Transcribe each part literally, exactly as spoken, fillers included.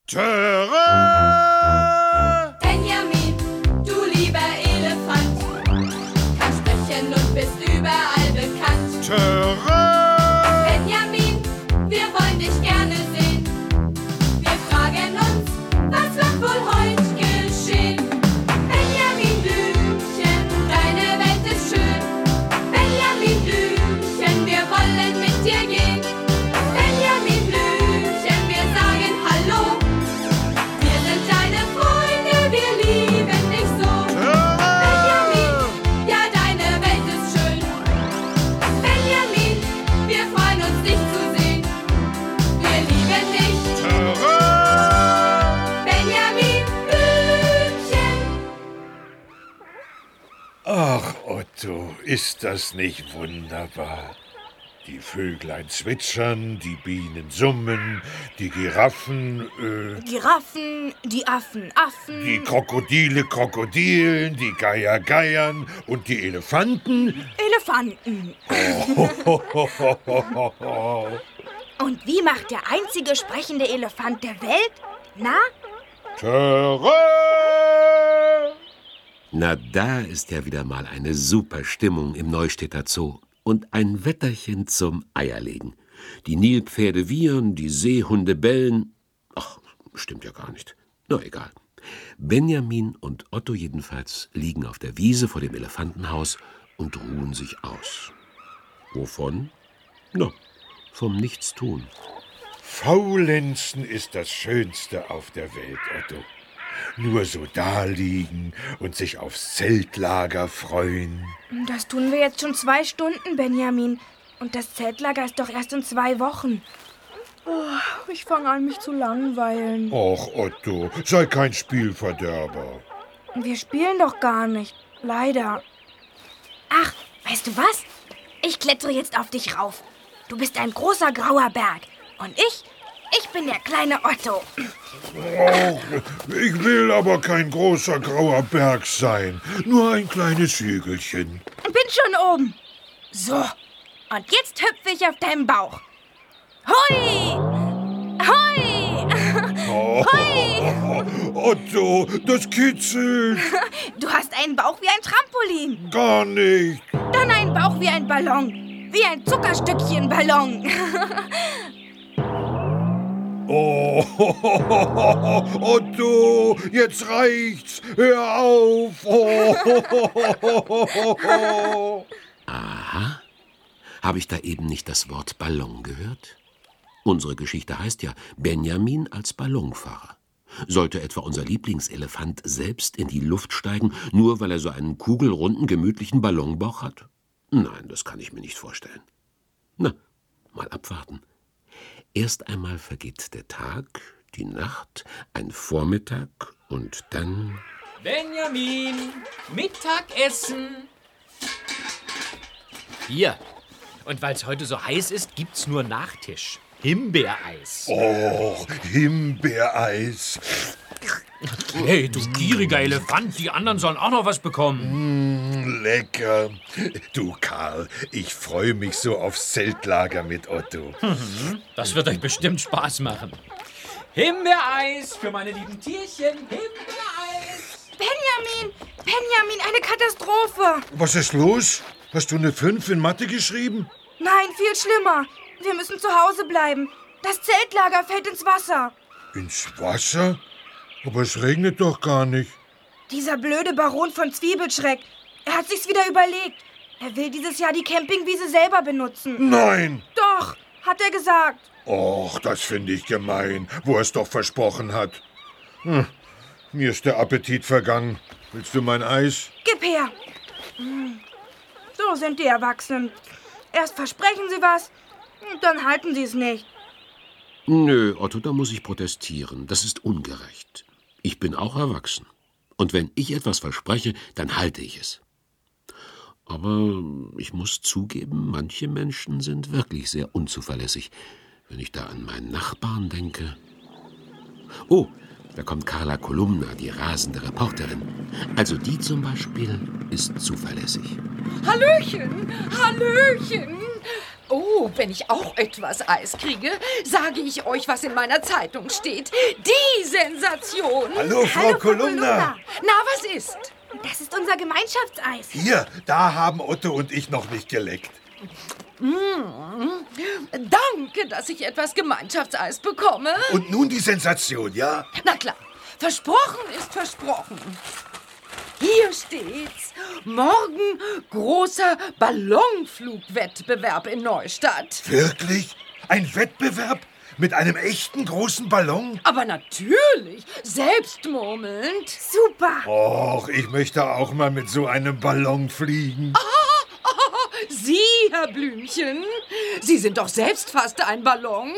Töre! Benjamin, du lieber Elefant, kannst sprechen und bist überall bekannt. Töre! Benjamin, wir wollen dich gerne sehen. Wir fragen uns, was wird wohl heute geschehen? Benjamin Blümchen, deine Welt ist schön. Benjamin Blümchen, wir wollen mit dir gehen. Benjamin Blümchen, wir sagen Hallo. Wir sind deine Freunde, wir lieben dich so. Benjamin, ja, deine Welt ist schön. Benjamin, wir freuen uns, dich zu sehen. Wir lieben dich. Töre! Benjamin Blümchen. Ach, Otto, ist das nicht wunderbar? Die Vöglein zwitschern, die Bienen summen, die Giraffen, äh, Giraffen, die Affen, Affen. die Krokodile krokodilen, die Geier geiern und die Elefanten. Elefanten. Und wie macht der einzige sprechende Elefant der Welt? Na? Töre! Na, da ist ja wieder mal eine super Stimmung im Neustädter Zoo. Und ein Wetterchen zum Eierlegen. Die Nilpferde wiehern, die Seehunde bellen. Ach, stimmt ja gar nicht. Na, egal. Benjamin und Otto jedenfalls liegen auf der Wiese vor dem Elefantenhaus und ruhen sich aus. Wovon? Na, vom Nichtstun. Faulenzen ist das Schönste auf der Welt, Otto. Nur so daliegen und sich aufs Zeltlager freuen. Das tun wir jetzt schon zwei Stunden, Benjamin. Und das Zeltlager ist doch erst in zwei Wochen. Oh, ich fange an, mich zu langweilen. Och, Otto, sei kein Spielverderber. Wir spielen doch gar nicht. Leider. Ach, weißt du was? Ich klettere jetzt auf dich rauf. Du bist ein großer grauer Berg. Und ich, ich bin der kleine Otto. Och, ich will aber kein großer grauer Berg sein. Nur ein kleines Hügelchen. Bin schon oben. So, und jetzt hüpfe ich auf deinem Bauch. Hui! Hui! Oh, Otto, das kitzelt. Du hast einen Bauch wie ein Trampolin. Gar nicht. Dann einen Bauch wie ein Ballon. Wie ein Zuckerstückchen-Ballon. Oh, Otto, jetzt reicht's. Hör auf. Oh. Aha. Habe ich da eben nicht das Wort Ballon gehört? Unsere Geschichte heißt ja Benjamin als Ballonfahrer. Sollte etwa unser Lieblingselefant selbst in die Luft steigen, nur weil er so einen kugelrunden, gemütlichen Ballonbauch hat? Nein, das kann ich mir nicht vorstellen. Na, mal abwarten. Erst einmal vergeht der Tag, die Nacht, ein Vormittag und dann... Benjamin, Mittagessen. Hier. Und weil es heute so heiß ist, gibt's nur Nachtisch. Himbeereis. Oh, Himbeereis. Hey, du gieriger Elefant, die anderen sollen auch noch was bekommen. Mm, lecker. Du, Karl, ich freue mich so aufs Zeltlager mit Otto. Das wird euch bestimmt Spaß machen. Himbeereis für meine lieben Tierchen. Himbeereis. Benjamin! Benjamin, eine Katastrophe! Was ist los? Hast du eine fünf in Mathe geschrieben? Nein, viel schlimmer. Wir müssen zu Hause bleiben. Das Zeltlager fällt ins Wasser. Ins Wasser? Aber es regnet doch gar nicht. Dieser blöde Baron von Zwiebelschreck, er hat sich's wieder überlegt. Er will dieses Jahr die Campingwiese selber benutzen. Nein! Doch, hat er gesagt. Och, das finde ich gemein, wo er es doch versprochen hat. Hm, mir ist der Appetit vergangen. Willst du mein Eis? Gib her. Hm. So sind die Erwachsenen. Erst versprechen sie was, und dann halten sie es nicht. Nö, Otto, da muss ich protestieren. Das ist ungerecht. Ich bin auch erwachsen. Und wenn ich etwas verspreche, dann halte ich es. Aber ich muss zugeben, manche Menschen sind wirklich sehr unzuverlässig, wenn ich da an meinen Nachbarn denke. Oh, da kommt Carla Kolumna, die rasende Reporterin. Also die zum Beispiel ist zuverlässig. Hallöchen, Hallöchen. Oh, wenn ich auch etwas Eis kriege, sage ich euch, was in meiner Zeitung steht. Die Sensation. Hallo, Frau Hallo, Frau Kolumna. Na, was ist? Das ist unser Gemeinschaftseis. Hier, da haben Otto und ich noch nicht geleckt. Danke, dass ich etwas Gemeinschaftseis bekomme. Und nun die Sensation, ja? Na klar, versprochen ist versprochen. Hier steht's. Morgen großer Ballonflugwettbewerb in Neustadt. Wirklich? Ein Wettbewerb? Mit einem echten großen Ballon? Aber natürlich, selbstmurmelnd. Super. Och, ich möchte auch mal mit so einem Ballon fliegen. Sie, Herr Blümchen, Sie sind doch selbst fast ein Ballon.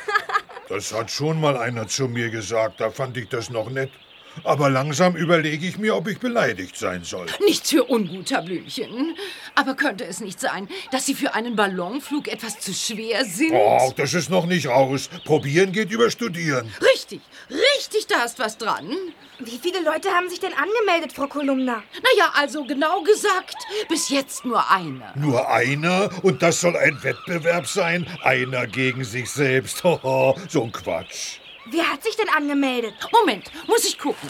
Das hat schon mal einer zu mir gesagt, da fand ich das noch nett. Aber langsam überlege ich mir, ob ich beleidigt sein soll. Nichts für ungut, Herr Blümchen. Aber könnte es nicht sein, dass Sie für einen Ballonflug etwas zu schwer sind? Oh, das ist noch nicht raus. Probieren geht über Studieren. Richtig, richtig, da ist was dran. Wie viele Leute haben sich denn angemeldet, Frau Kolumna? Naja, also genau gesagt, bis jetzt nur einer. Nur einer? Und das soll ein Wettbewerb sein? Einer gegen sich selbst. Hoho, so ein Quatsch. Wer hat sich denn angemeldet? Moment, muss ich gucken.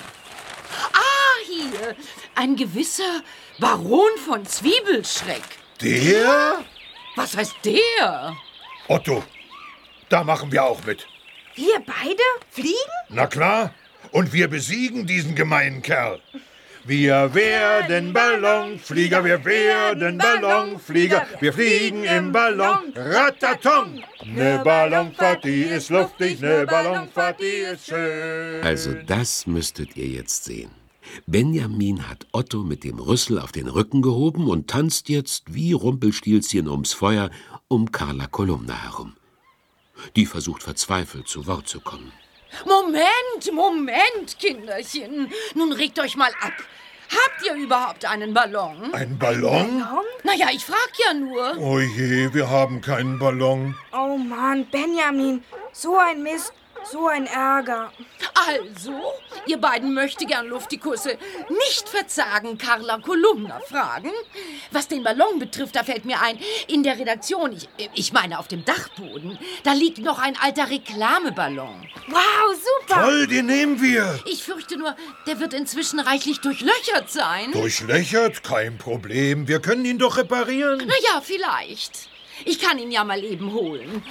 Ah, hier, ein gewisser Baron von Zwiebelschreck. Der? Was heißt der? Otto, da machen wir auch mit. Wir beide? Fliegen? Na klar. Und wir besiegen diesen gemeinen Kerl. Wir werden Ballonflieger, wir werden Ballonflieger, wir fliegen im Ballon, Ratatong. Ne Ballonfahrt, die ist luftig, ne Ballonfahrt, die ist schön. Also das müsstet ihr jetzt sehen. Benjamin hat Otto mit dem Rüssel auf den Rücken gehoben und tanzt jetzt wie Rumpelstilzchen ums Feuer um Carla Kolumna herum. Die versucht verzweifelt zu Wort zu kommen. Moment, Moment, Kinderchen. Nun regt euch mal ab. Habt ihr überhaupt einen Ballon? Ein Ballon? Naja, ich frag ja nur. Oh je, wir haben keinen Ballon. Oh Mann, Benjamin, so ein Mist, so ein Ärger. Also, ihr beiden möchte gern Luftikusse nicht verzagen, Carla Kolumna fragen. Was den Ballon betrifft, da fällt mir ein, in der Redaktion, ich, ich meine auf dem Dachboden, da liegt noch ein alter Reklameballon. Wow, super. Toll, den nehmen wir. Ich fürchte nur, der wird inzwischen reichlich durchlöchert sein. Durchlöchert? Kein Problem. Wir können ihn doch reparieren. Na ja, vielleicht. Ich kann ihn ja mal eben holen.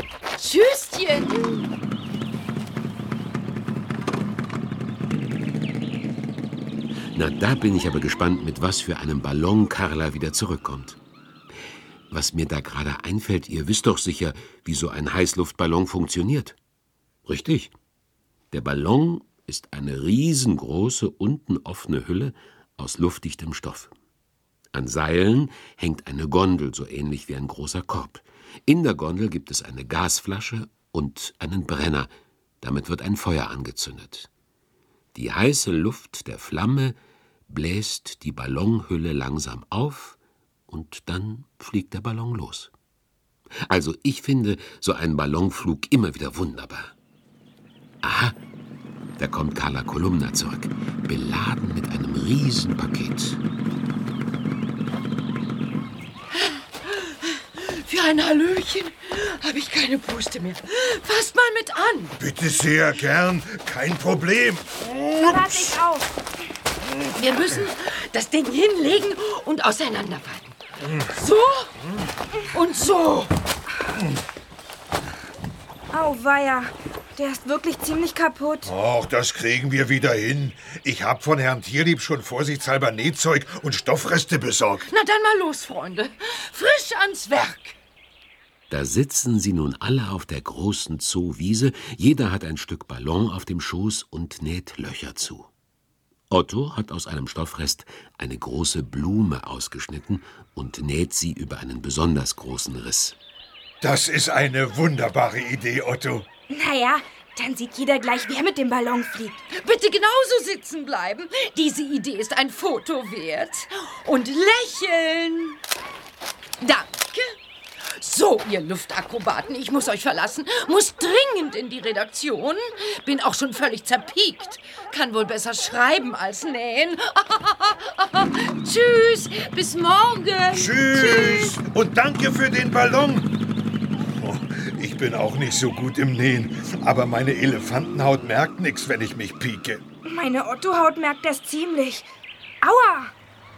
Tschüsschen. Na, da bin ich aber gespannt, mit was für einem Ballon Carla wieder zurückkommt. Was mir da gerade einfällt, ihr wisst doch sicher, wie so ein Heißluftballon funktioniert. Richtig. Der Ballon ist eine riesengroße, unten offene Hülle aus luftdichtem Stoff. An Seilen hängt eine Gondel, so ähnlich wie ein großer Korb. In der Gondel gibt es eine Gasflasche und einen Brenner. Damit wird ein Feuer angezündet. Die heiße Luft der Flamme bläst die Ballonhülle langsam auf und dann fliegt der Ballon los. Also ich finde so einen Ballonflug immer wieder wunderbar. Aha, da kommt Carla Kolumna zurück, beladen mit einem Riesenpaket. Für ein Hallöchen habe ich keine Puste mehr. Fasst mal mit an. Bitte sehr gern. Kein Problem. Pass ich auf. Wir müssen das Ding hinlegen und auseinanderfalten. So und so. Auweia, der ist wirklich ziemlich kaputt. Ach, das kriegen wir wieder hin. Ich hab von Herrn Tierlieb schon vorsichtshalber Nähzeug und Stoffreste besorgt. Na dann mal los, Freunde. Frisch ans Werk. Da sitzen sie nun alle auf der großen Zoowiese, jeder hat ein Stück Ballon auf dem Schoß und näht Löcher zu. Otto hat aus einem Stoffrest eine große Blume ausgeschnitten und näht sie über einen besonders großen Riss. Das ist eine wunderbare Idee, Otto. Naja, dann sieht jeder gleich, wer mit dem Ballon fliegt. Bitte genauso sitzen bleiben. Diese Idee ist ein Foto wert. Und lächeln. Danke. So, ihr Luftakrobaten, ich muss euch verlassen, muss dringend in die Redaktion. Bin auch schon völlig zerpiekt. Kann wohl besser schreiben als nähen. Tschüss, bis morgen. Tschüss. Und danke für den Ballon. Ich bin auch nicht so gut im Nähen, aber meine Elefantenhaut merkt nichts, wenn ich mich pieke. Meine Ottohaut merkt das ziemlich. Aua!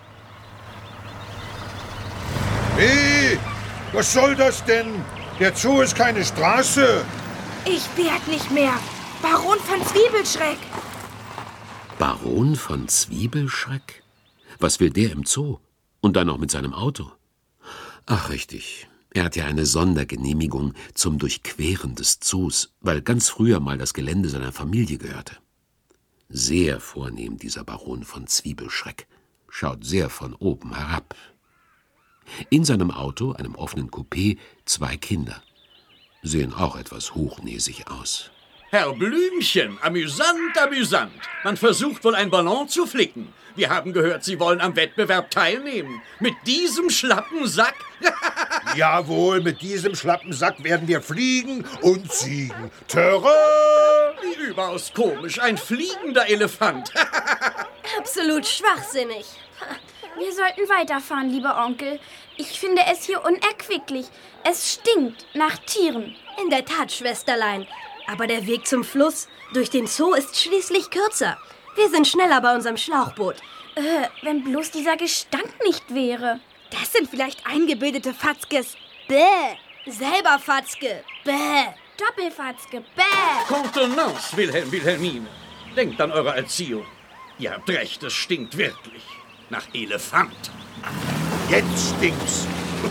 Hey, was soll das denn? Der Zoo ist keine Straße. Ich werd nicht mehr. Baron von Zwiebelschreck. Baron von Zwiebelschreck? Was will der im Zoo? Und dann noch mit seinem Auto? Ach, richtig. Er hat ja eine Sondergenehmigung zum Durchqueren des Zoos, weil ganz früher mal das Gelände seiner Familie gehörte. Sehr vornehm, dieser Baron von Zwiebelschreck. Schaut sehr von oben herab. In seinem Auto, einem offenen Coupé, zwei Kinder. Sehen auch etwas hochnäsig aus. Herr Blümchen, amüsant, amüsant. Man versucht wohl ein Ballon zu flicken. Wir haben gehört, Sie wollen am Wettbewerb teilnehmen. Mit diesem schlappen Sack? Jawohl, mit diesem schlappen Sack werden wir fliegen und siegen. Terrain! Wie überaus komisch, ein fliegender Elefant. Absolut schwachsinnig. Wir sollten weiterfahren, lieber Onkel. Ich finde es hier unerquicklich. Es stinkt nach Tieren. In der Tat, Schwesterlein. Aber der Weg zum Fluss durch den Zoo ist schließlich kürzer. Wir sind schneller bei unserem Schlauchboot. Äh, wenn bloß dieser Gestank nicht wäre. Das sind vielleicht eingebildete Fatzkes. Bäh. Selber Fatzke. Bäh. Doppelfatzke. Bäh. Contenance, Wilhelm, Wilhelmine. Denkt an eure Erziehung. Ihr habt recht, es stinkt wirklich. Nach Elefant. Jetzt stinkt's.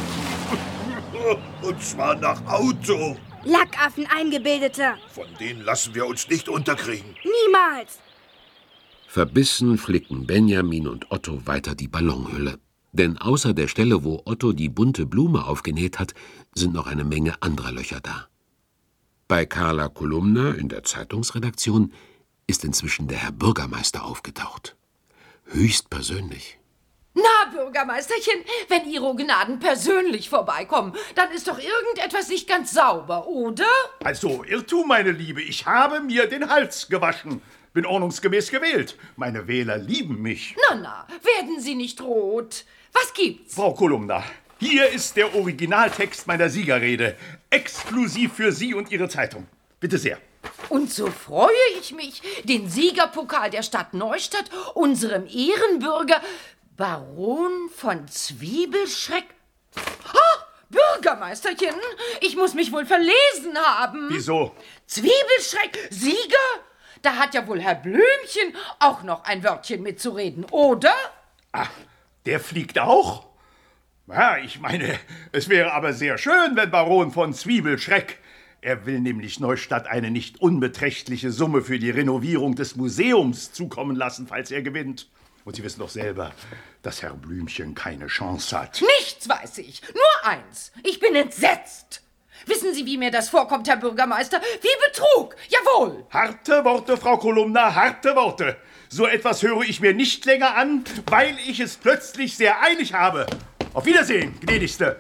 Und zwar nach Auto. Lackaffen, Eingebildete. Von denen lassen wir uns nicht unterkriegen. Niemals. Verbissen flicken Benjamin und Otto weiter die Ballonhülle. Denn außer der Stelle, wo Otto die bunte Blume aufgenäht hat, sind noch eine Menge anderer Löcher da. Bei Carla Kolumna in der Zeitungsredaktion ist inzwischen der Herr Bürgermeister aufgetaucht. Höchstpersönlich. Na, Bürgermeisterchen, wenn Ihre Gnaden persönlich vorbeikommen, dann ist doch irgendetwas nicht ganz sauber, oder? Also, Irrtum, meine Liebe, ich habe mir den Hals gewaschen. Bin ordnungsgemäß gewählt. Meine Wähler lieben mich. Na, na, werden Sie nicht rot. Was gibt's? Frau Kolumna, hier ist der Originaltext meiner Siegerrede. Exklusiv für Sie und Ihre Zeitung. Bitte sehr. Und so freue ich mich, den Siegerpokal der Stadt Neustadt, unserem Ehrenbürger, Baron von Zwiebelschreck. Ah, Bürgermeisterchen, ich muss mich wohl verlesen haben. Wieso? Zwiebelschreck, Sieger? Da hat ja wohl Herr Blümchen auch noch ein Wörtchen mitzureden, oder? Ach, der fliegt auch? Ja, ich meine, es wäre aber sehr schön, wenn Baron von Zwiebelschreck... Er will nämlich Neustadt eine nicht unbeträchtliche Summe für die Renovierung des Museums zukommen lassen, falls er gewinnt. Und Sie wissen doch selber, dass Herr Blümchen keine Chance hat. Nichts weiß ich, nur eins. Ich bin entsetzt. Wissen Sie, wie mir das vorkommt, Herr Bürgermeister? Wie Betrug, jawohl. Harte Worte, Frau Kolumna, harte Worte. So etwas höre ich mir nicht länger an, weil ich es plötzlich sehr eilig habe. Auf Wiedersehen, gnädigste.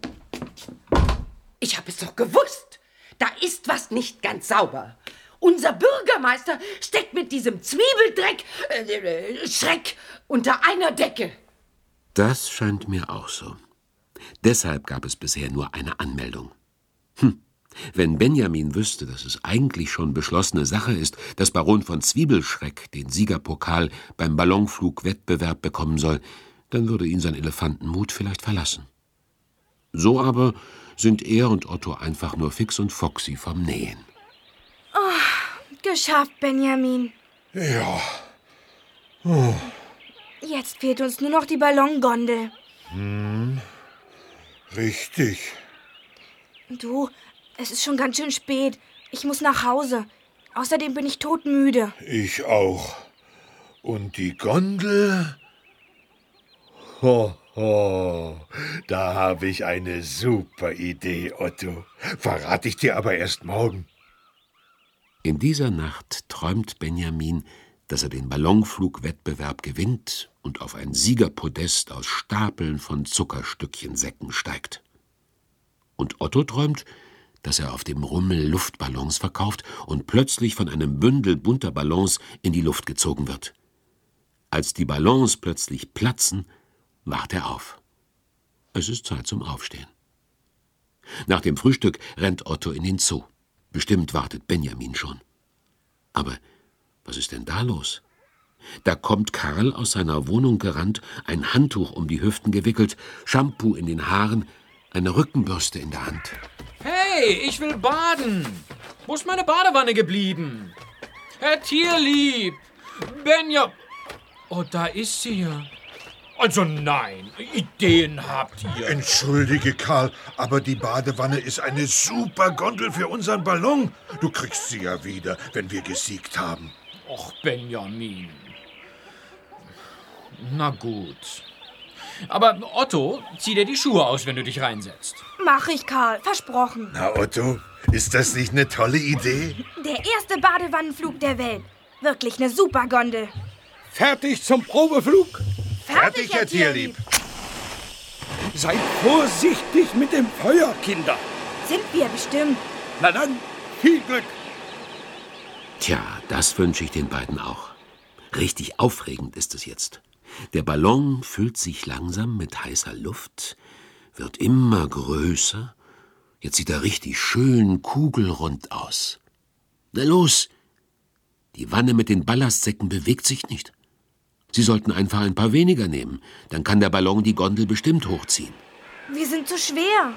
Ich habe es doch gewusst. Da ist was nicht ganz sauber. Unser Bürgermeister steckt mit diesem Zwiebeldreck, äh, Schreck unter einer Decke. Das scheint mir auch so. Deshalb gab es bisher nur eine Anmeldung. Hm. Wenn Benjamin wüsste, dass es eigentlich schon beschlossene Sache ist, dass Baron von Zwiebelschreck den Siegerpokal beim Ballonflugwettbewerb bekommen soll, dann würde ihn sein Elefantenmut vielleicht verlassen. So aber sind er und Otto einfach nur fix und foxy vom Nähen. Oh, geschafft, Benjamin. Ja. Oh. Jetzt fehlt uns nur noch die Ballongondel. Hm, richtig. Du, es ist schon ganz schön spät. Ich muss nach Hause. Außerdem bin ich todmüde. Ich auch. Und die Gondel? Ho, ho. Da habe ich eine super Idee, Otto. Verrate ich dir aber erst morgen. In dieser Nacht träumt Benjamin, dass er den Ballonflugwettbewerb gewinnt und auf ein Siegerpodest aus Stapeln von Zuckerstückchensäcken steigt. Und Otto träumt, dass er auf dem Rummel Luftballons verkauft und plötzlich von einem Bündel bunter Ballons in die Luft gezogen wird. Als die Ballons plötzlich platzen, wacht er auf. Es ist Zeit zum Aufstehen. Nach dem Frühstück rennt Otto in den Zoo. Bestimmt wartet Benjamin schon. Aber was ist denn da los? Da kommt Karl aus seiner Wohnung gerannt, ein Handtuch um die Hüften gewickelt, Shampoo in den Haaren, eine Rückenbürste in der Hand. Hey, ich will baden. Wo ist meine Badewanne geblieben? Herr Tierlieb, Benja... Oh, da ist sie ja. Also nein, Ideen habt ihr. Entschuldige, Karl, aber die Badewanne ist eine super Gondel für unseren Ballon. Du kriegst sie ja wieder, wenn wir gesiegt haben. Och, Benjamin. Na gut. Aber Otto, zieh dir die Schuhe aus, wenn du dich reinsetzt. Mach ich, Karl. Versprochen. Na, Otto, ist das nicht eine tolle Idee? Der erste Badewannenflug der Welt. Wirklich eine super Gondel. Fertig zum Probeflug? Fertig, Herr Tierlieb. Seid vorsichtig mit dem Feuer, Kinder. Sind wir bestimmt. Na dann, viel Glück. Tja, das wünsche ich den beiden auch. Richtig aufregend ist es jetzt. Der Ballon füllt sich langsam mit heißer Luft, wird immer größer. Jetzt sieht er richtig schön kugelrund aus. Na los! Die Wanne mit den Ballastsäcken bewegt sich nicht. Sie sollten einfach ein paar weniger nehmen. Dann kann der Ballon die Gondel bestimmt hochziehen. Wir sind zu schwer.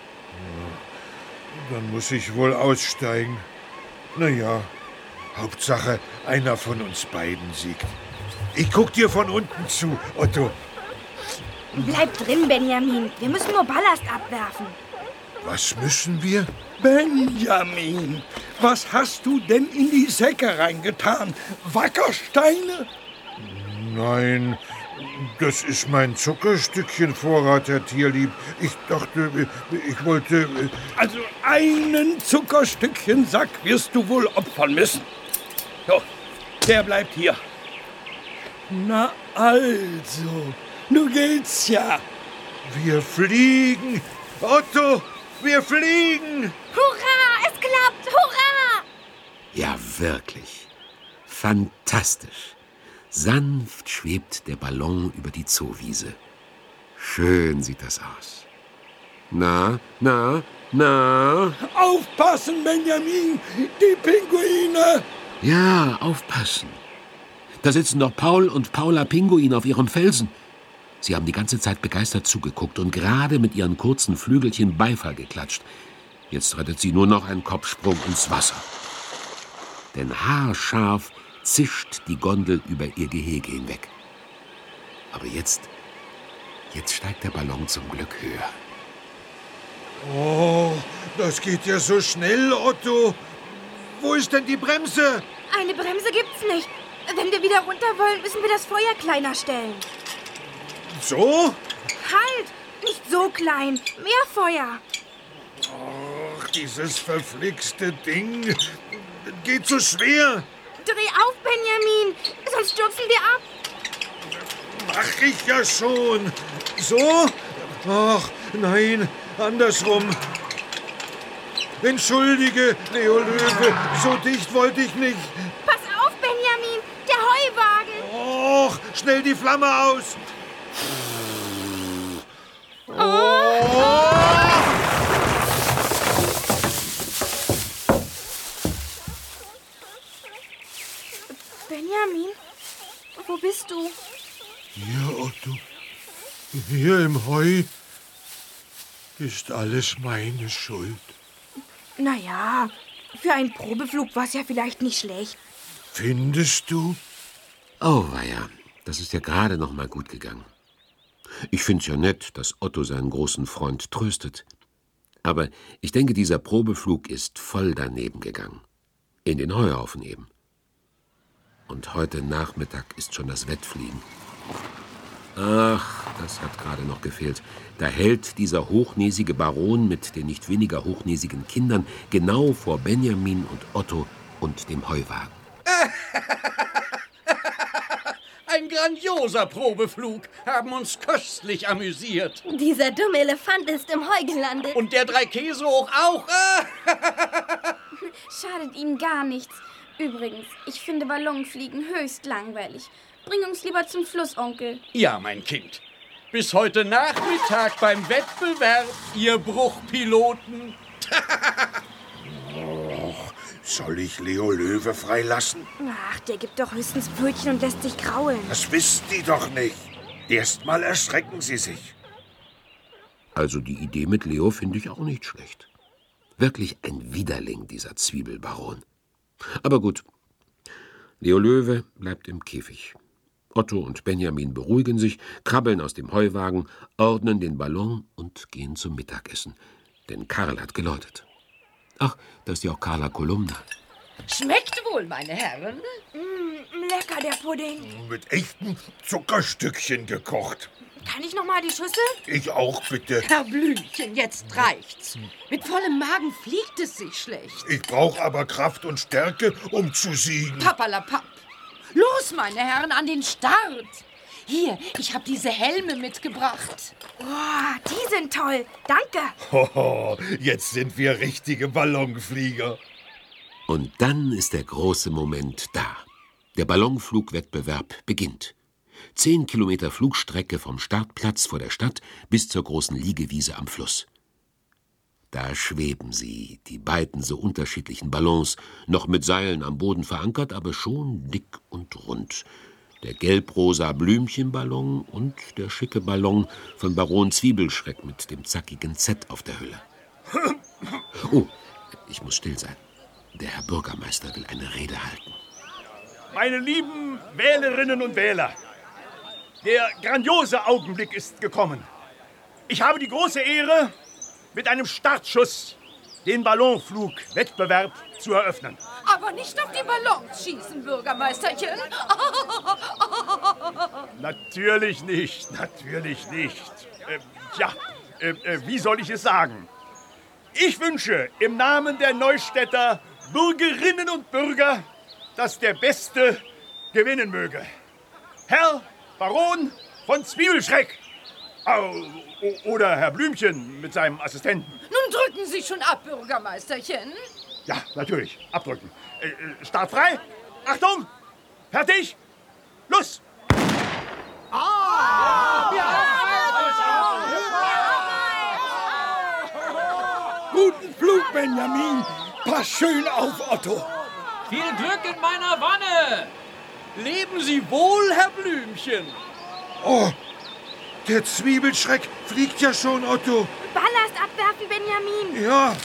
Dann muss ich wohl aussteigen. Na ja, Hauptsache, einer von uns beiden siegt. Ich guck dir von unten zu, Otto. Bleib drin, Benjamin. Wir müssen nur Ballast abwerfen. Was müssen wir? Benjamin, was hast du denn in die Säcke reingetan? Wackersteine? Nein, das ist mein Zuckerstückchenvorrat, Herr Tierlieb. Ich dachte, ich wollte... Also einen Zuckerstückchensack wirst du wohl opfern müssen. So, der bleibt hier. Na also, nun geht's ja. Wir fliegen! Otto, wir fliegen! Hurra, es klappt, hurra! Ja, wirklich. Fantastisch. Sanft schwebt der Ballon über die Zoowiese. Schön sieht das aus. Na, na, na? Aufpassen, Benjamin, die Pinguine! Ja, aufpassen. Da sitzen doch Paul und Paula Pinguin auf ihrem Felsen. Sie haben die ganze Zeit begeistert zugeguckt und gerade mit ihren kurzen Flügelchen Beifall geklatscht. Jetzt rettet sie nur noch einen Kopfsprung ins Wasser. Denn haarscharf zischt die Gondel über ihr Gehege hinweg. Aber jetzt, jetzt steigt der Ballon zum Glück höher. Oh, das geht ja so schnell, Otto. Wo ist denn die Bremse? Eine Bremse gibt's nicht. Wenn wir wieder runter wollen, müssen wir das Feuer kleiner stellen. So? Halt! Nicht so klein. Mehr Feuer. Ach, dieses verflixte Ding. Geht so schwer. Dreh auf, Benjamin. Sonst stürzen wir ab. Mach ich ja schon. So? Ach, nein, andersrum. Entschuldige, Leo Löwe. So dicht wollte ich nicht. Pass auf, Benjamin. Der Heuwagen. Och, schnell die Flamme aus. Oh. Benjamin, wo bist du? Hier, Otto. Hier im Heu ist alles meine Schuld. Naja, für einen Probeflug war es ja vielleicht nicht schlecht. Findest du? Oh, weia, das ist ja gerade noch mal gut gegangen. Ich find's ja nett, dass Otto seinen großen Freund tröstet. Aber ich denke, dieser Probeflug ist voll daneben gegangen. In den Heuhaufen eben. Und heute Nachmittag ist schon das Wettfliegen. Ach, das hat gerade noch gefehlt. Da hält dieser hochnäsige Baron mit den nicht weniger hochnäsigen Kindern genau vor Benjamin und Otto und dem Heuwagen. Ein grandioser Probeflug. Haben uns köstlich amüsiert. Dieser dumme Elefant ist im Heu gelandet. Und der Dreikäsehoch auch. Schadet ihm gar nichts. Übrigens, ich finde Ballonfliegen höchst langweilig. Bring uns lieber zum Fluss, Onkel. Ja, mein Kind. Bis heute Nachmittag beim Wettbewerb, ihr Bruchpiloten. Och, soll ich Leo Löwe freilassen? Ach, der gibt doch höchstens Pfötchen und lässt sich kraulen. Das wissen die doch nicht. Erstmal erschrecken sie sich. Also die Idee mit Leo finde ich auch nicht schlecht. Wirklich ein Widerling, dieser Zwiebelbaron. Aber gut, Leo Löwe bleibt im Käfig. Otto und Benjamin beruhigen sich, krabbeln aus dem Heuwagen, ordnen den Ballon und gehen zum Mittagessen. Denn Karl hat geläutet. Ach, da ist ja auch Carla Kolumna. Schmeckt wohl, meine Herren? Mm, lecker, der Pudding. Mit echten Zuckerstückchen gekocht. Kann ich noch mal die Schüssel? Ich auch, bitte. Herr Blümchen, jetzt reicht's. Mit vollem Magen fliegt es sich schlecht. Ich brauche aber Kraft und Stärke, um zu siegen. Papperlapapp. Los, meine Herren, an den Start. Hier, ich habe diese Helme mitgebracht. Oh, die sind toll. Danke. Hoho, jetzt sind wir richtige Ballonflieger. Und dann ist der große Moment da. Der Ballonflugwettbewerb beginnt. Zehn Kilometer Flugstrecke vom Startplatz vor der Stadt bis zur großen Liegewiese am Fluss. Da schweben sie, die beiden so unterschiedlichen Ballons, noch mit Seilen am Boden verankert, aber schon dick und rund. Der gelb-rosa Blümchenballon und der schicke Ballon von Baron Zwiebelschreck mit dem zackigen Z auf der Hülle. Oh, ich muss still sein. Der Herr Bürgermeister will eine Rede halten. Meine lieben Wählerinnen und Wähler, der grandiose Augenblick ist gekommen. Ich habe die große Ehre, mit einem Startschuss den Ballonflugwettbewerb zu eröffnen. Aber nicht auf die Ballons schießen, Bürgermeisterchen. Natürlich nicht, natürlich nicht. Äh, ja, äh, äh, wie soll ich es sagen? Ich wünsche im Namen der Neustädter Bürgerinnen und Bürger, dass der Beste gewinnen möge. Herr Baron von Zwiebelschreck. Oh, oder Herr Blümchen mit seinem Assistenten. Nun drücken Sie schon ab, Bürgermeisterchen. Ja, natürlich. Abdrücken. Äh, Start frei. Achtung. Fertig. Los. Ah! Ja! Guten Flug, Benjamin. Pass schön auf, Otto. Viel Glück in meiner Wanne. Leben Sie wohl, Herr Blümchen. Oh, der Zwiebelschreck fliegt ja schon, Otto. Ballast abwerfen, Benjamin. Ja.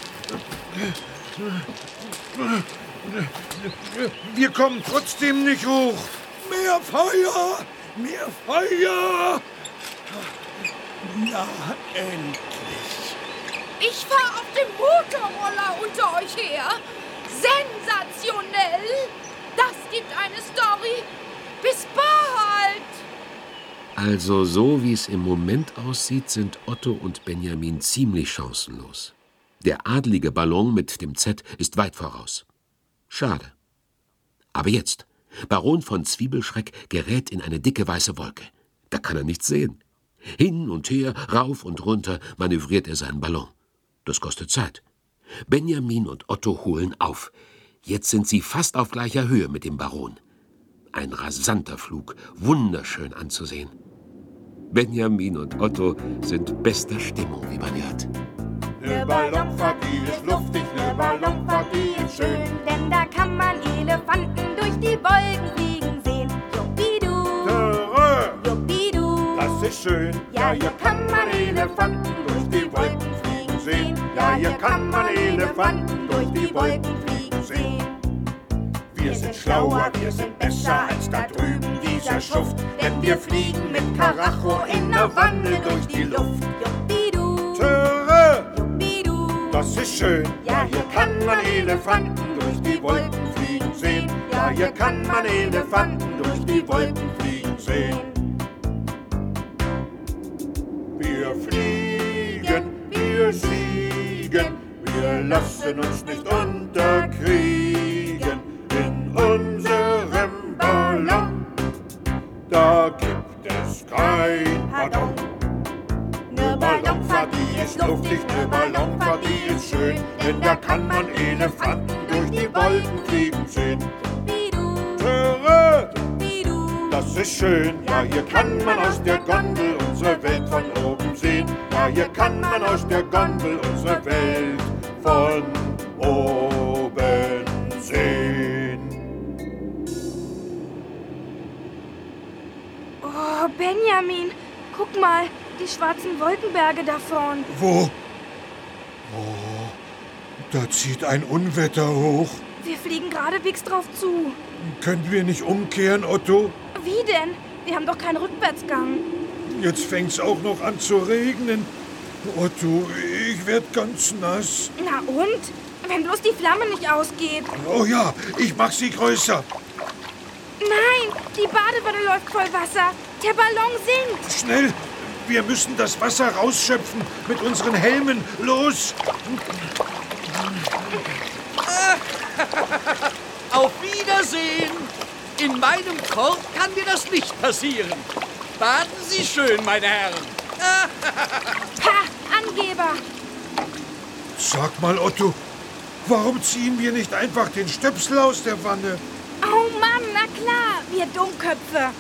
Wir kommen trotzdem nicht hoch. Mehr Feuer! Mehr Feuer! Na, endlich. Ich fahre auf dem Motorroller unter euch her. Sensationell! Das gibt eine Story. Bis bald! Also so wie es im Moment aussieht, sind Otto und Benjamin ziemlich chancenlos. Der adlige Ballon mit dem Z ist weit voraus. Schade. Aber jetzt, Baron von Zwiebelschreck gerät in eine dicke weiße Wolke. Da kann er nichts sehen. Hin und her, rauf und runter manövriert er seinen Ballon. Das kostet Zeit. Benjamin und Otto holen auf. Jetzt sind sie fast auf gleicher Höhe mit dem Baron. Ein rasanter Flug, wunderschön anzusehen. Benjamin und Otto sind bester Stimmung, wie man hört. Ne Ballonfahrt, die ist luftig, ne Ballonfahrt, die ist schön, denn da kann man Elefanten durch die Wolken fliegen sehen. Juppidu, Töre, juppidu, das ist schön. ja, hier kann man Elefanten durch die Wolken fliegen sehen. Ja, hier kann man Elefanten durch die Wolken fliegen sehen. Wir sind schlauer, wir sind besser als da drüben dieser Schuft, denn wir fliegen mit Karacho in der Wanne durch die Luft. Juppidu, Töre, juppidu, das ist schön. ja, hier kann man Elefanten durch die Wolken fliegen sehen. Ja, hier kann man Elefanten durch die Wolken fliegen sehen. Wir fliegen, wir siegen, wir lassen uns nicht unterkriegen. In unserem Ballon, da gibt es kein Pardon. Ne Ballonfahrt, die ist luftig, ne Ballonfahrt, die ist schön, Denn da kann man Elefanten durch die Wolken fliegen sehen. Juppidu, Töre, juppidu, das ist schön. Ja, hier kann man aus der Gondel unsere Welt von oben sehen. Ja, hier kann man aus der Gondel unsere Welt von oben sehen. Oh, Benjamin, guck mal, die schwarzen Wolkenberge da vorn. Wo? Oh, da zieht ein Unwetter hoch. Wir fliegen geradewegs drauf zu. Können wir nicht umkehren, Otto? Wie denn? Wir haben doch keinen Rückwärtsgang. Jetzt fängt's auch noch an zu regnen. Otto, ich werd ganz nass. Na und? Wenn bloß die Flamme nicht ausgeht. Oh ja, ich mach sie größer. Nein, die Badewanne läuft voll Wasser. Der Ballon sinkt. Schnell, wir müssen das Wasser rausschöpfen mit unseren Helmen. Los! Auf Wiedersehen! In meinem Korb kann dir das nicht passieren. Baden Sie schön, meine Herren. Ha, Angeber! Sag mal, Otto, warum ziehen wir nicht einfach den Stöpsel aus der Wanne? Oh Mann, na klar, wir Dummköpfe.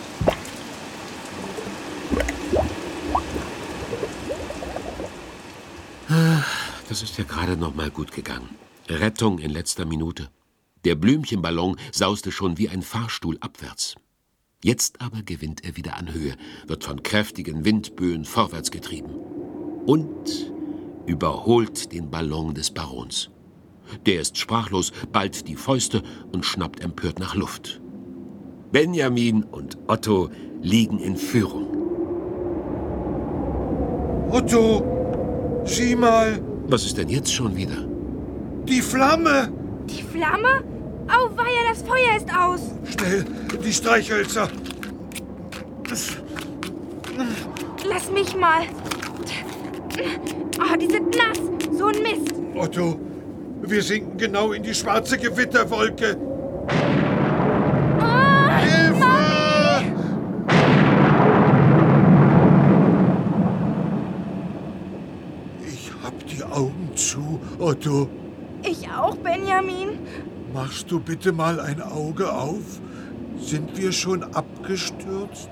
Das ist ja gerade noch mal gut gegangen. Rettung in letzter Minute. Der Blümchenballon sauste schon wie ein Fahrstuhl abwärts. Jetzt aber gewinnt er wieder an Höhe, wird von kräftigen Windböen vorwärts getrieben und überholt den Ballon des Barons. Der ist sprachlos, ballt die Fäuste und schnappt empört nach Luft. Benjamin und Otto liegen in Führung. Otto, sieh mal. Was ist denn jetzt schon wieder? Die Flamme! Die Flamme? Auweia, das Feuer ist aus. Schnell, die Streichhölzer. Das... Lass mich mal. Oh, die sind nass. So ein Mist. Otto, wir sinken genau in die schwarze Gewitterwolke. Oh, Hilfe! Mami! Ich hab die Augen zu, Otto. Ich auch, Benjamin. Machst du bitte mal ein Auge auf? Sind wir schon abgestürzt?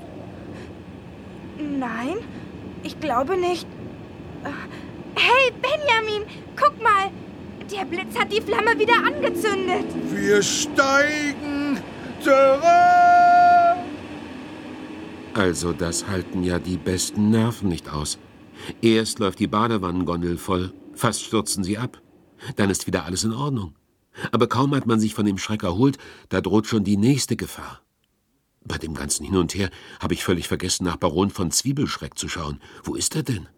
Nein, ich glaube nicht. Hey, Benjamin, guck mal. Der Blitz hat die Flamme wieder angezündet. Wir steigen zurück! Also das halten ja die besten Nerven nicht aus. Erst läuft die Badewannengondel voll, fast stürzen sie ab. Dann ist wieder alles in Ordnung. Aber kaum hat man sich von dem Schreck erholt, da droht schon die nächste Gefahr. Bei dem ganzen Hin und Her habe ich völlig vergessen, nach Baron von Zwiebelschreck zu schauen. Wo ist er denn?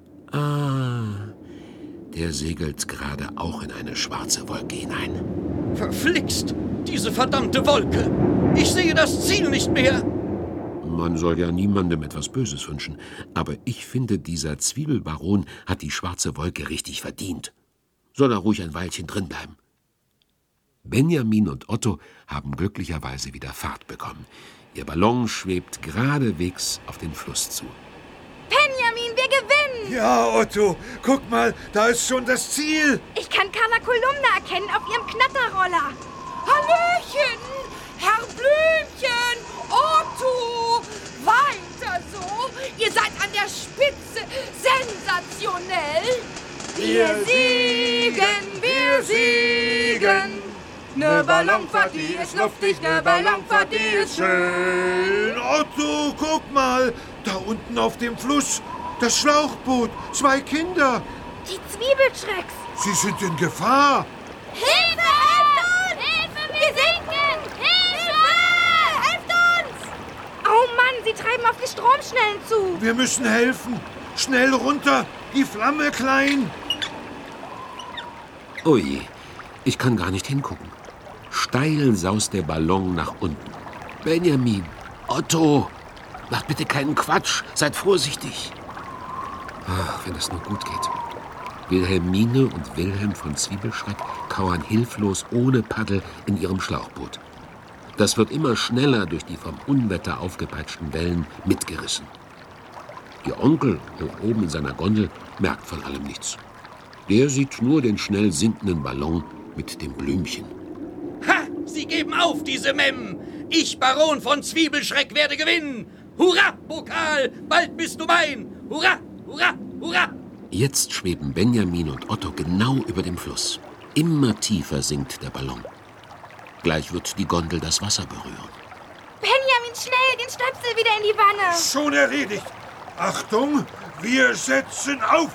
Ah, der segelt gerade auch in eine schwarze Wolke hinein. Verflixt! Diese verdammte Wolke! Ich sehe das Ziel nicht mehr! Man soll ja niemandem etwas Böses wünschen, aber ich finde, dieser Zwiebelbaron hat die schwarze Wolke richtig verdient. Soll er ruhig ein Weilchen drin bleiben. Benjamin und Otto haben glücklicherweise wieder Fahrt bekommen. Ihr Ballon schwebt geradewegs auf den Fluss zu. Benjamin, wir gewinnen! Ja, Otto, guck mal, da ist schon das Ziel. Ich kann Carla Kolumna erkennen auf ihrem Knatterroller. Hallöchen, Herr Blümchen, Otto, weiter so. Ihr seid an der Spitze, sensationell. Wir siegen, wir siegen. Ne Ballonfahrt, die ist luftig, ne Ballonfahrt, die ist schön. Otto, guck mal, da unten auf dem Fluss, das Schlauchboot, zwei Kinder. Die Zwiebelschrecks. Sie sind in Gefahr. Hilfe, helft uns! Hilfe, wir sinken! Hilfe! Helft uns! Oh Mann, sie treiben auf die Stromschnellen zu. Wir müssen helfen. Schnell runter, die Flamme klein. Ui, ich kann gar nicht hingucken. Steil saust der Ballon nach unten. Benjamin, Otto, macht bitte keinen Quatsch, seid vorsichtig. Ach, wenn es nur gut geht. Wilhelmine und Wilhelm von Zwiebelschreck kauern hilflos ohne Paddel in ihrem Schlauchboot. Das wird immer schneller durch die vom Unwetter aufgepeitschten Wellen mitgerissen. Ihr Onkel, hoch oben in seiner Gondel, merkt von allem nichts. Der sieht nur den schnell sinkenden Ballon mit dem Blümchen. Ha! Sie geben auf, diese Memmen! Ich, Baron von Zwiebelschreck, werde gewinnen. Hurra, Pokal, bald bist du mein. Hurra, hurra, hurra. Jetzt schweben Benjamin und Otto genau über dem Fluss. Immer tiefer sinkt der Ballon. Gleich wird die Gondel das Wasser berühren. Benjamin, schnell, den Stöpsel wieder in die Wanne. Schon erledigt. Achtung, wir setzen auf.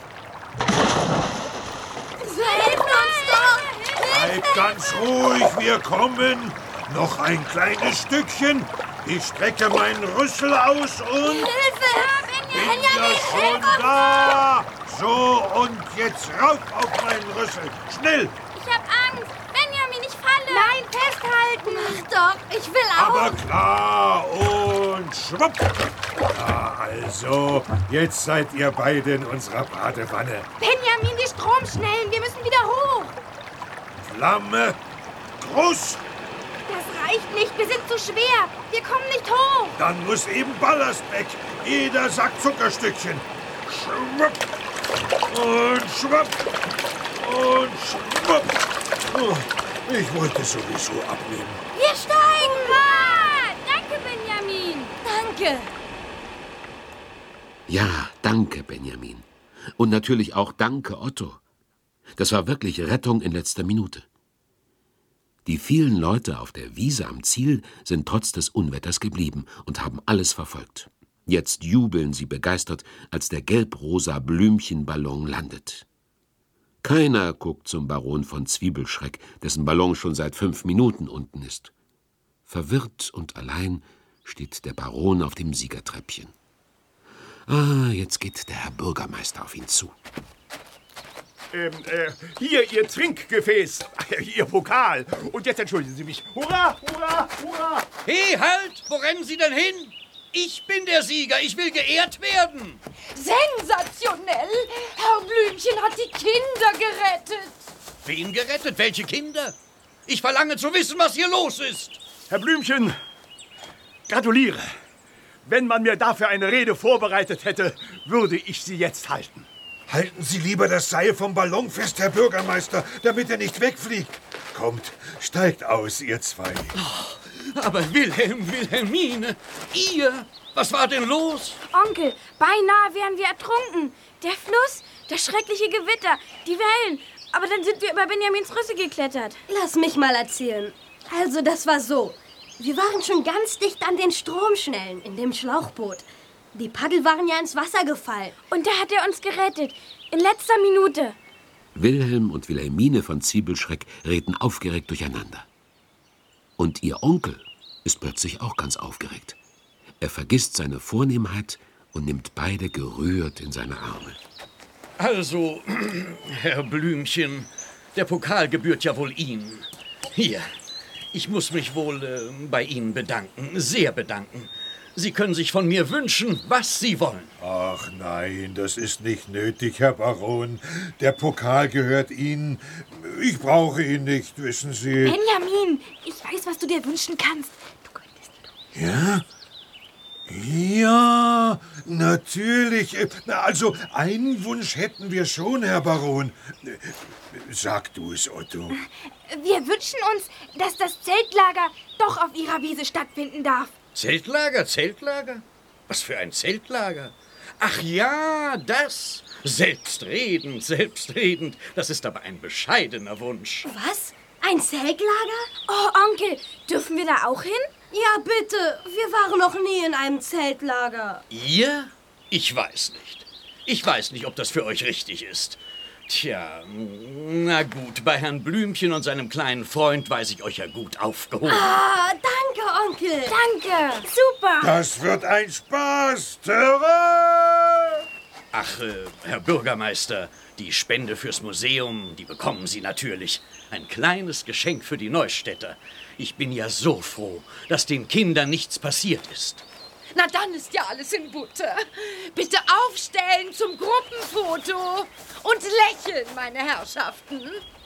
Hilf uns doch! Bleib ganz ruhig, wir kommen. Noch ein kleines Stückchen. Ich strecke meinen Rüssel aus und... Hilfe! Bin ja schon da. So, und jetzt rauf auf meinen Rüssel. Schnell. Ich hab Angst. Benjamin, ich falle. Nein, festhalten. Mach doch, ich will auch. Aber klar und schwupp. Ja, also, jetzt seid ihr beide in unserer Badewanne. Benjamin, die Stromschnellen, wir müssen wieder hoch. Flamme, groß. Das reicht nicht, wir sind zu schwer. Wir kommen nicht hoch. Dann muss eben Ballast weg. Jeder Sack Zuckerstückchen. Schwupp. Und schwupp. Und schwupp. Oh, ich wollte sowieso abnehmen. Wir steigen. Ah, danke, Benjamin. Danke. Ja, danke, Benjamin. Und natürlich auch danke, Otto. Das war wirklich Rettung in letzter Minute. Die vielen Leute auf der Wiese am Ziel sind trotz des Unwetters geblieben und haben alles verfolgt. Jetzt jubeln sie begeistert, als der gelb-rosa Blümchenballon landet. Keiner guckt zum Baron von Zwiebelschreck, dessen Ballon schon seit fünf Minuten unten ist. Verwirrt und allein steht der Baron auf dem Siegertreppchen. Ah, jetzt geht der Herr Bürgermeister auf ihn zu. Ähm, äh, hier, Ihr Trinkgefäß, Ihr Pokal. Und jetzt entschuldigen Sie mich. Hurra, hurra, hurra! Hey, halt! Wo rennen Sie denn hin? Ich bin der Sieger. Ich will geehrt werden. Sensationell! Herr Blümchen hat die Kinder gerettet. Wen gerettet? Welche Kinder? Ich verlange zu wissen, was hier los ist. Herr Blümchen, gratuliere. Wenn man mir dafür eine Rede vorbereitet hätte, würde ich sie jetzt halten. Halten Sie lieber das Seil vom Ballon fest, Herr Bürgermeister, damit er nicht wegfliegt. Kommt, steigt aus, ihr zwei. Oh, aber Wilhelm, Wilhelmine, ihr, was war denn los? Onkel, beinahe wären wir ertrunken. Der Fluss, das schreckliche Gewitter, die Wellen. Aber dann sind wir über Benjamins Rüssel geklettert. Lass mich mal erzählen. Also, das war so. Wir waren schon ganz dicht an den Stromschnellen in dem Schlauchboot. Die Paddel waren ja ins Wasser gefallen. Und da hat er uns gerettet. In letzter Minute. Wilhelm und Wilhelmine von Zwiebelschreck reden aufgeregt durcheinander. Und ihr Onkel ist plötzlich auch ganz aufgeregt. Er vergisst seine Vornehmheit und nimmt beide gerührt in seine Arme. Also, Herr Blümchen, der Pokal gebührt ja wohl Ihnen. Hier, ich muss mich wohl äh, bei Ihnen bedanken, sehr bedanken. Sie können sich von mir wünschen, was Sie wollen. Ach nein, das ist nicht nötig, Herr Baron. Der Pokal gehört Ihnen. Ich brauche ihn nicht, wissen Sie. Benjamin, ich weiß, was du dir wünschen kannst. Du könntest doch... Ja? Ja, natürlich. Also, einen Wunsch hätten wir schon, Herr Baron. Sag du es, Otto. Wir wünschen uns, dass das Zeltlager doch auf Ihrer Wiese stattfinden darf. Zeltlager, Zeltlager? Was für ein Zeltlager? Ach ja, das. Selbstredend, selbstredend. Das ist aber ein bescheidener Wunsch. Was? Ein Zeltlager? Oh, Onkel, dürfen wir da auch hin? Ja, bitte. Wir waren noch nie in einem Zeltlager. Ihr? Ich weiß nicht. Ich weiß nicht, ob das für euch richtig ist. Tja, na gut, bei Herrn Blümchen und seinem kleinen Freund weiß ich euch ja gut aufgehoben. Ah, danke, Onkel. Danke. Super. Das wird ein Spaß. Terrain! Ach, äh, Herr Bürgermeister, die Spende fürs Museum, die bekommen Sie natürlich. Ein kleines Geschenk für die Neustädter. Ich bin ja so froh, dass den Kindern nichts passiert ist. Na, dann ist ja alles in Butter. Bitte aufstellen zum Gruppenfoto und lächeln, meine Herrschaften.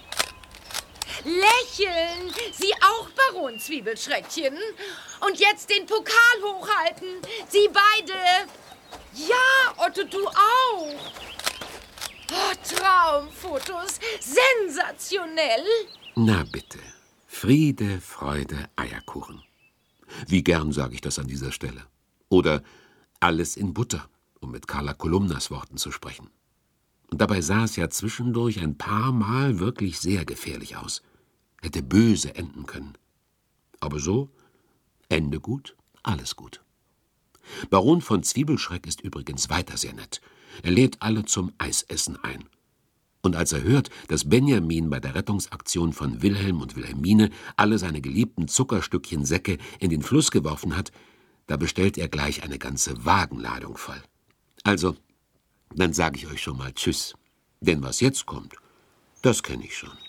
Lächeln, Sie auch, Baron Zwiebelschreckchen. Und jetzt den Pokal hochhalten, Sie beide. Ja, Otto, du auch. Oh, Traumfotos, sensationell. Na bitte, Friede, Freude, Eierkuchen. Wie gern sage ich das an dieser Stelle. Oder alles in Butter, um mit Carla Kolumnas Worten zu sprechen. Und dabei sah es ja zwischendurch ein paar Mal wirklich sehr gefährlich aus. Hätte böse enden können. Aber so, Ende gut, alles gut. Baron von Zwiebelschreck ist übrigens weiter sehr nett. Er lädt alle zum Eisessen ein. Und als er hört, dass Benjamin bei der Rettungsaktion von Wilhelm und Wilhelmine alle seine geliebten Zuckerstückchen Säcke in den Fluss geworfen hat, da bestellt er gleich eine ganze Wagenladung voll. Also, dann sage ich euch schon mal Tschüss. Denn was jetzt kommt, das kenne ich schon.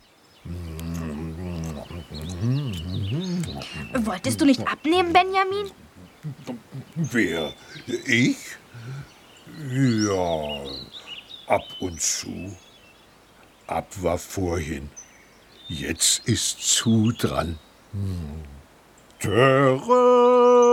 Wolltest du nicht abnehmen, Benjamin? Wer? Ich? Ja, ab und zu. Ab war vorhin. Jetzt ist zu dran. Hm. Töre!